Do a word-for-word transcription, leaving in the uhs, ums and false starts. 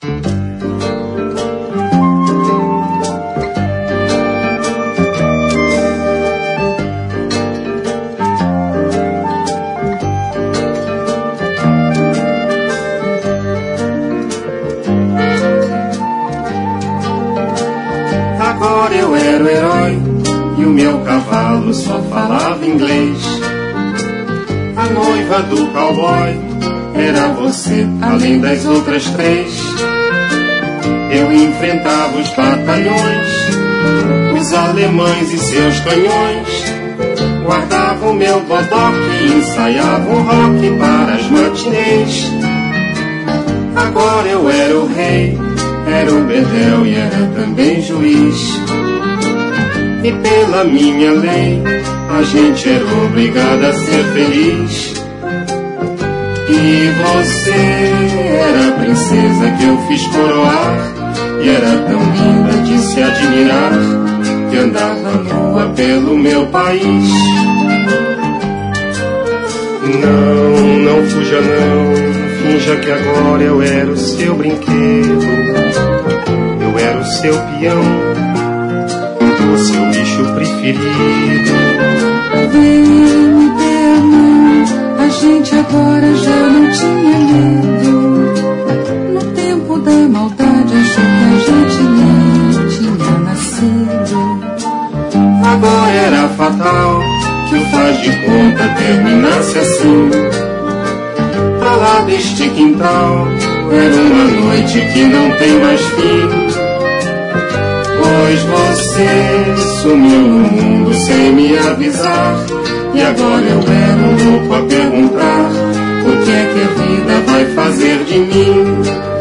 Agora eu era o herói e o meu cavalo só falava inglês. A noiva do cowboy era você, além das outras três. Eu enfrentava os batalhões, os alemães e seus canhões. Guardava o meu bodoque e ensaiava o rock para as matinês. Agora eu era o rei, era o bedel e era também juiz. E pela minha lei, a gente era obrigado a ser feliz. E você era a princesa que eu fiz coroar, e era tão linda de se admirar, que andava nua pelo meu país. Não, não fuja não, finja que agora eu era o seu brinquedo. Eu era o seu peão, o seu bicho preferido. Vem, me dê a mão, a gente agora já não tinha medo. No tempo da maldade achou que a gente nem tinha nascido. Agora era fatal que o faz de conta terminasse assim. Pra lá deste quintal era uma noite que não tem mais fim. Pois você sumiu no mundo sem me avisar, e agora eu era um louco a perguntar: o que é que a vida vai fazer de mim?